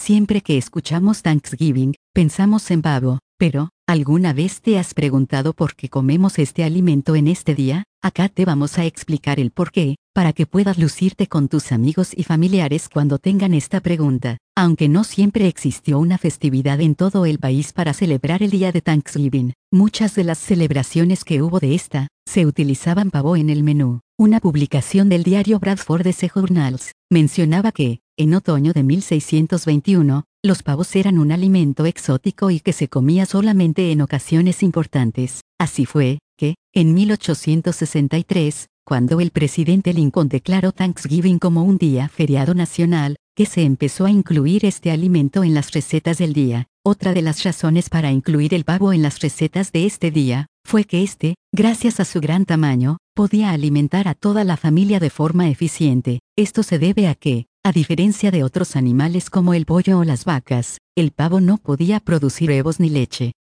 Siempre que escuchamos Thanksgiving, pensamos en pavo, pero, ¿alguna vez te has preguntado por qué comemos este alimento en este día? Acá te vamos a explicar el por qué, para que puedas lucirte con tus amigos y familiares cuando tengan esta pregunta. Aunque no siempre existió una festividad en todo el país para celebrar el día de Thanksgiving, muchas de las celebraciones que hubo de esta, se utilizaban pavo en el menú. Una publicación del diario Bradford Journals mencionaba que, en otoño de 1621, los pavos eran un alimento exótico y que se comía solamente en ocasiones importantes. Así fue, que, en 1863, cuando el presidente Lincoln declaró Thanksgiving como un día feriado nacional, que se empezó a incluir este alimento en las recetas del día. Otra de las razones para incluir el pavo en las recetas de este día, fue que gracias a su gran tamaño, podía alimentar a toda la familia de forma eficiente. Esto se debe a que, a diferencia de otros animales como el pollo o las vacas, el pavo no podía producir huevos ni leche.